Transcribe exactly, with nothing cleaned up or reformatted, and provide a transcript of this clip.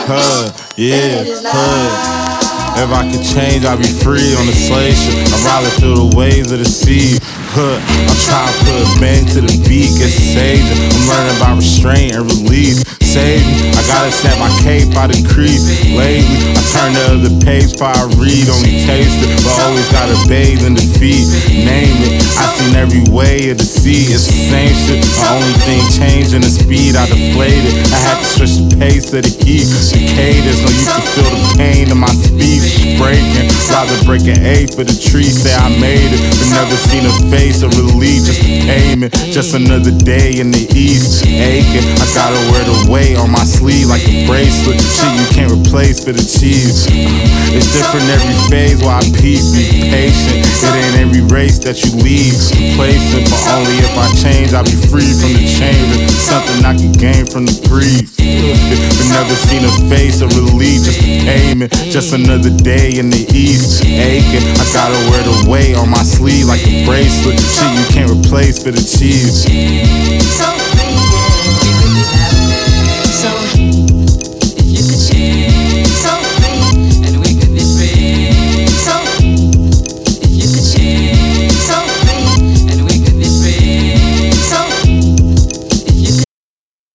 Hood, yeah, hood. If I could change, I'd be free on the slave ship. I'd rather feel the waves of the sea. Hood, I'm trying to put a bang to the beat, get sage. I'm learning about restraint and release. Save me, I gotta snap my cape out the crease. Lately, I turn the other page before I read. Only taste it, but always gotta bathe in defeat. Name it, I seen every way of the sea. It's the same shit, the only thing changing the speed. I deflated, I had to switch the pace of the heat. The cadence, no you can feel the pain in my speech breaking. Rather break an A for the tree, say I made it, but never seen a face of relief. Just a payment, just another day in the east. Aching, I gotta wear the weight on my sleeve like a bracelet. Shit you can't replace for the cheese. It's different every phase while I peep. Be patient, it ain't every race that you leave complacent, but only if I change I'll be free from the chains. Something I can gain from the breeze. But never seen a face of relief, just a payment, just another day in the east. Aching, I gotta wear the weight on my sleeve like a bracelet. Shit you can't replace for the cheese.